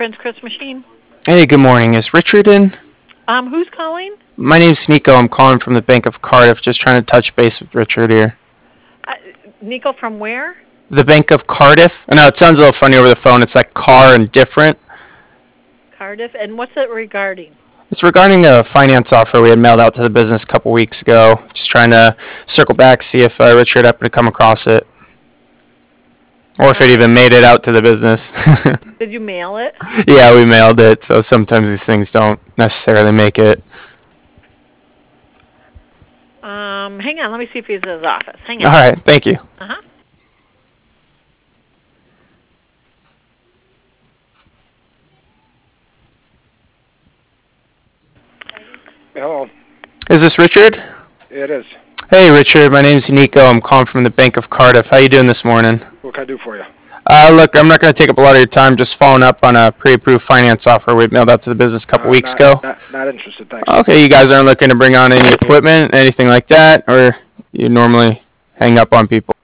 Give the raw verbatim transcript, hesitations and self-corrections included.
Prince Chris Machine. Hey, good morning. Is Richard in? Um, who's calling? My name's Nico. I'm calling from the Bank of Cardiff. Just trying to touch base with Richard here. Uh, Nico from where? The Bank of Cardiff? I know it sounds a little funny over the phone. It's like car and different. Cardiff. And what's it regarding? It's regarding a finance offer we had mailed out to the business a couple weeks ago. Just trying to circle back, see if uh, Richard happened to come across it. Or if it even made it out to the business. Did you mail it? Yeah, we mailed it, so sometimes these things don't necessarily make it. Um, hang on. Let me see if he's in his office. Hang on. All right, thank you. Uh-huh. Hello. Is this Richard? It is. Hey, Richard. My name's Nico. I'm calling from the Bank of Cardiff. How you doing this morning? What can I do for you? Uh, look, I'm not going to take up a lot of your time. Just following up on a pre-approved finance offer we mailed out to the business a couple Uh, weeks not, ago. Not, not interested, thanks. Okay, you guys aren't looking to bring on any equipment, anything like that, or you normally hang up on people?